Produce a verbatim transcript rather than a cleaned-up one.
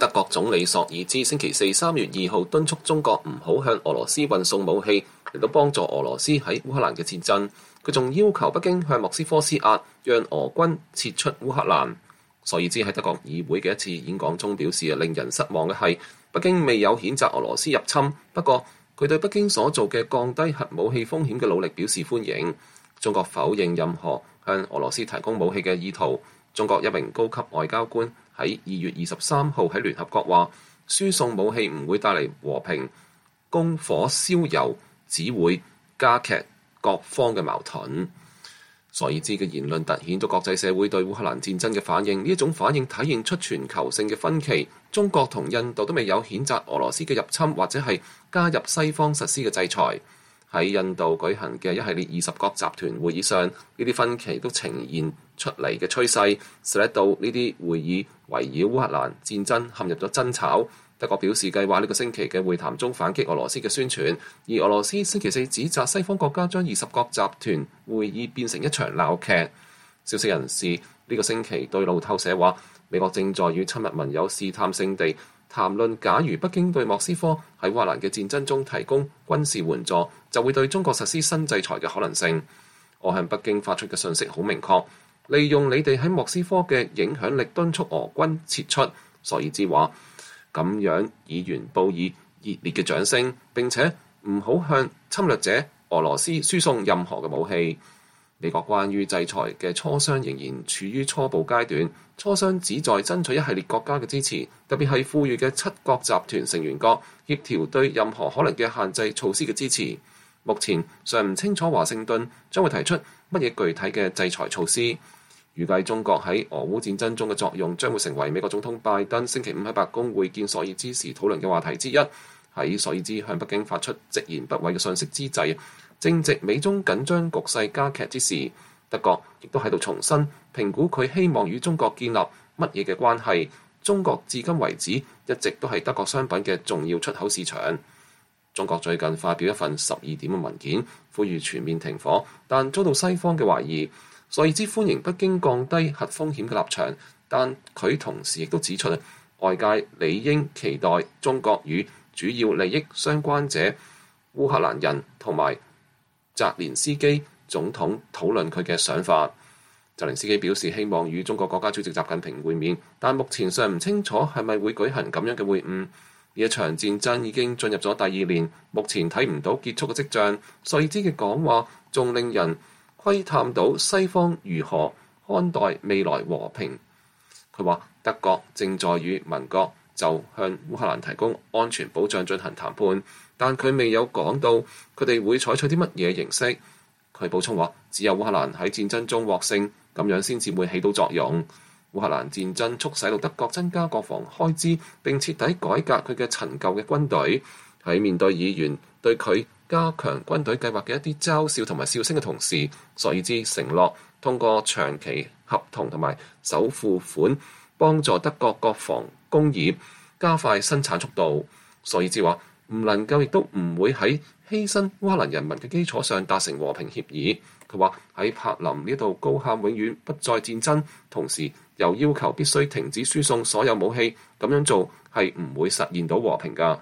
德國總理朔爾茲星期四三月二號敦促中國唔好向俄羅斯運送武器嚟到幫助俄羅斯喺烏克蘭嘅戰爭。佢仲要求北京向莫斯科施壓，讓俄軍撤出烏克蘭。朔爾茲喺德國議會嘅一次演講中表示，令人失望嘅係北京未有譴責俄羅斯入侵，不過佢對北京所做嘅降低核武器風險嘅努力表示歡迎。中國否認任何向俄羅斯提供武器嘅意圖。中國一名高級外交官喺二月二十三號喺聯合國話，輸送武器唔會帶嚟和平，供火燒油只會加劇各方嘅矛盾。朔爾茲嘅言論凸顯咗國際社會對烏克蘭戰爭嘅反應，呢一種反應體現出全球性嘅分歧。中國同印度都未有譴責俄羅斯嘅入侵，或者係加入西方實施嘅制裁。喺印度舉行嘅一系列二十國集團會議上，呢啲分歧都呈現出嚟嘅趨勢，使得到呢啲會議圍繞烏克蘭戰爭陷入咗爭吵。德國表示計劃呢個星期嘅會談中反擊俄羅斯嘅宣傳，而俄羅斯星期四指責西方國家將二十國集團會議變成一場鬧劇。消息人士呢個星期對路透社話，美國正在與親密盟友試探性地談論，假如北京對莫斯科喺烏克蘭嘅戰爭中提供軍事援助，就會對中國實施新制裁嘅可能性。我向北京發出嘅信息好明確，利用你哋喺莫斯科嘅影響力敦促俄軍撤出。朔爾茲話，咁樣議員報以熱烈嘅掌聲，並且唔好向侵略者俄羅斯輸送任何嘅武器。美國關於制裁嘅磋商仍然處於初步階段，磋商旨在爭取一系列國家嘅支持，特別係富裕嘅七國集團成員國協調對任何可能嘅限制措施嘅支持。目前尚唔清楚華盛頓將會提出乜嘢具體嘅制裁措施。預計中國喺俄烏戰爭中嘅作用將會成為美國總統拜登星期五喺白宮會見朔爾茲時討論嘅話題之一。喺朔爾茲向北京發出直言不諱嘅訊息之際，正值美中緊張局勢加劇之時，德國亦都喺度重新評估佢希望與中國建立乜嘢嘅關係。中國至今為止一直都係德國商品嘅重要出口市場。中國最近發表一份十二點嘅文件，呼籲全面停火，但遭到西方嘅懷疑。朔爾茲歡迎北京降低核風險嘅立場，但佢同時亦都指出，外界理應期待中國與主要利益相關者烏克蘭人同埋澤連斯基總統討論佢嘅想法。澤連斯基表示希望與中國國家主席習近平會面，但目前尚唔清楚係咪會舉行咁樣嘅會晤。呢一場戰爭已經進入咗第二年，目前睇唔到結束嘅跡象。朔爾茲嘅講話仲令人窺探到西方如何看待未來和平。佢話德國正在與盟國就向烏克蘭提供安全保障進行談判，但佢未有講到佢哋會採取啲乜嘢形式。佢補充話，只有烏克蘭喺戰爭中獲勝，咁樣先至會起到作用。烏克蘭戰爭促使到德國增加國防開支，並徹底改革佢嘅陳舊嘅軍隊。喺面對議員對佢加強軍隊計劃嘅一啲嘲笑同埋笑聲嘅同時，朔爾茲承諾通過長期合同同埋首付款幫助德國國防工業加快生產速度。朔爾茲話唔能夠亦都唔會喺犧牲烏克蘭人民嘅基礎上達成和平協議。佢話喺柏林呢度高喊永遠不再戰爭，同時又要求必須停止輸送所有武器，咁樣做係唔會實現到和平㗎。